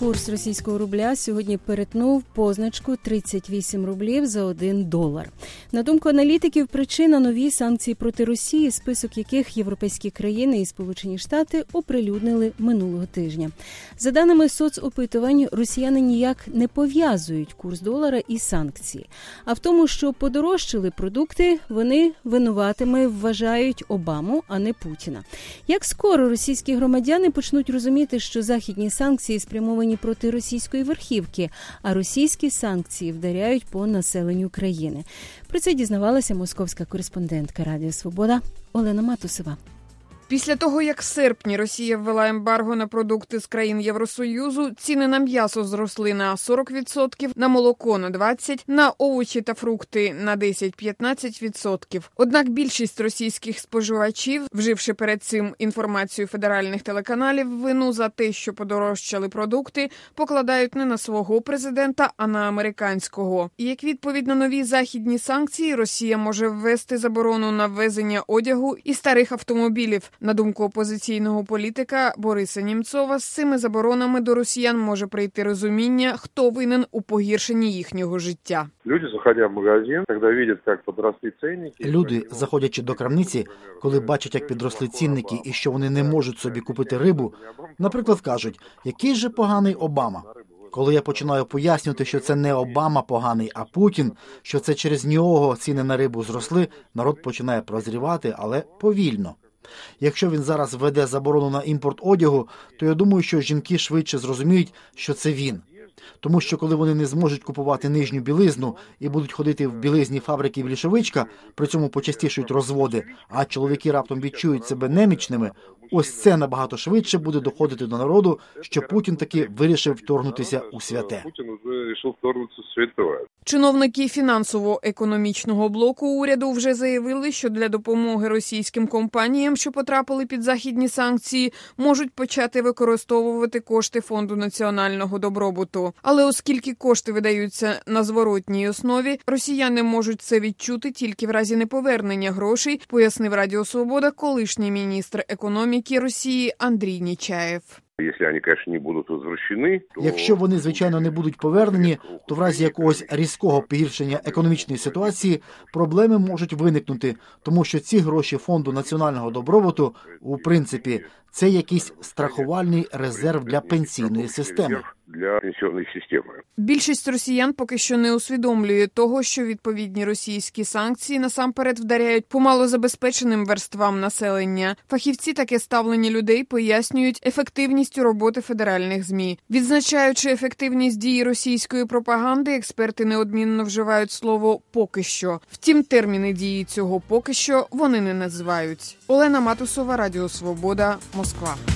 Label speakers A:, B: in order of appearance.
A: Курс російського рубля сьогодні перетнув позначку 38 рублів за $1. На думку аналітиків, причина – нові санкції проти Росії, список яких європейські країни і Сполучені Штати оприлюднили минулого тижня. За даними соцопитувань, росіяни ніяк не пов'язують курс долара і санкції. А в тому, що подорожчали продукти, вони винуватими вважають Обаму, а не Путіна. Як скоро російські громадяни почнуть розуміти, що західні санкції спрямовані проти російської верхівки, а російські санкції вдаряють по населенню країни? Про це дізнавалася московська кореспондентка Радіо Свобода Олена Матусова.
B: Після того, як в серпні Росія ввела ембарго на продукти з країн Євросоюзу, ціни на м'ясо зросли на 40%, на молоко на 20%, на овочі та фрукти на 10-15%. Однак більшість російських споживачів, вживши перед цим інформацію федеральних телеканалів, вину за те, що подорожчали продукти, покладають не на свого президента, а на американського. І як відповідь на нові західні санкції, Росія може ввести заборону на ввезення одягу і старих автомобілів. На думку опозиційного політика Бориса Німцова, з цими заборонами до росіян може прийти розуміння, хто винен у погіршенні їхнього життя.
C: Люди, заходя в магазин, коли бачать, як підросли цінники...
D: Люди, заходячи до крамниці, коли бачать, як підросли цінники і що вони не можуть собі купити рибу, наприклад, кажуть, який же поганий Обама. Коли я починаю пояснювати, що це не Обама поганий, а Путін, що це через нього ціни на рибу зросли, народ починає прозрівати, але повільно. Якщо він зараз введе заборону на імпорт одягу, то я думаю, що жінки швидше зрозуміють, що це він. Тому що коли вони не зможуть купувати нижню білизну і будуть ходити в білизні фабрики Влішовичка, при цьому почастішують розводи, а чоловіки раптом відчують себе немічними, ось це набагато швидше буде доходити до народу, що Путін таки вирішив вторгнутися у святе.
B: Чиновники фінансово-економічного блоку уряду вже заявили, що для допомоги російським компаніям, що потрапили під західні санкції, можуть почати використовувати кошти Фонду національного добробуту. Але оскільки кошти видаються на зворотній основі, росіяни можуть це відчути тільки в разі неповернення грошей, пояснив Радіо Свобода колишній міністр економіки Росії Андрій Нечаєв.
D: Якщо вони, звичайно, не будуть повернені, то в разі якогось різкого погіршення економічної ситуації проблеми можуть виникнути, тому що ці гроші Фонду національного добробуту, у принципі, це якийсь страхувальний резерв для пенсійної системи.
B: Більшість росіян поки що не усвідомлює того, що відповідні російські санкції насамперед вдаряють по малозабезпеченим верствам населення. Фахівці таке ставлення людей пояснюють ефективністю роботи федеральних ЗМІ. Відзначаючи ефективність дії російської пропаганди, експерти неодмінно вживають слово «поки що». Втім, терміни дії цього «поки що» вони не називають. Олена Матусова, Радіо Свобода, Москва.